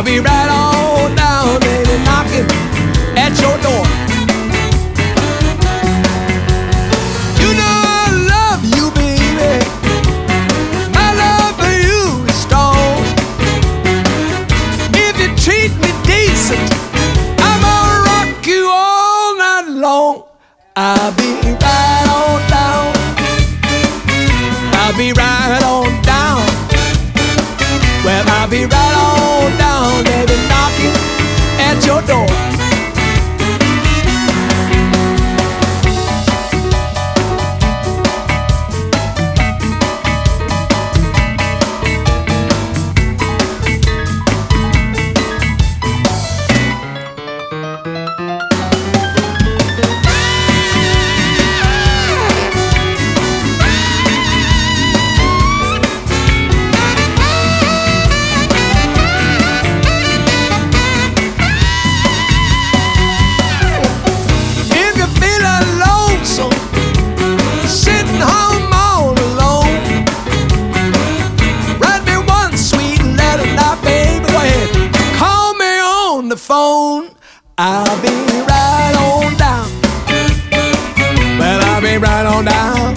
be right on down, baby, knocking at your door. You know I love you, baby. My love for you is strong. If you treat me decent, I'm gonna rock you all night long. I'll be right on down. I'll be right on down. Well, I'll be right on down, baby, knocking at your door. Phone, I'll be right on down. Well, I'll be right on down.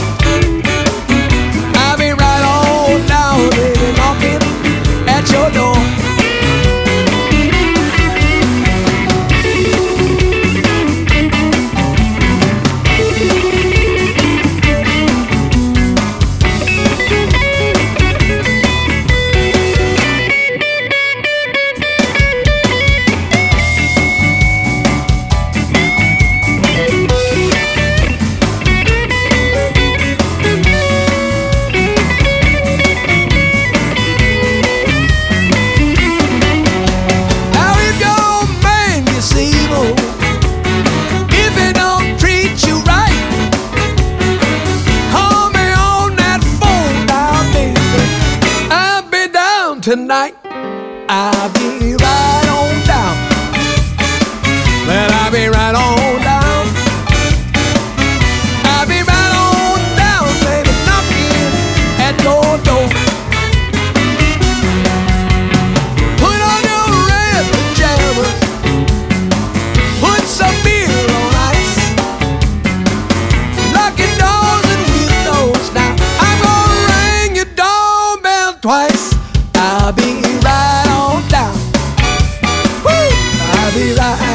I'll be right on down, baby, knocking at your door. Tonight, I'll be right on down. Well, I'll be right on down. I'll be right on down, baby, knocking at your door. Put on your red pajamas, put some beer on ice, lock your doors and windows now. I'm gonna ring your doorbell twice. I'll be right on down. Woo! I'll be right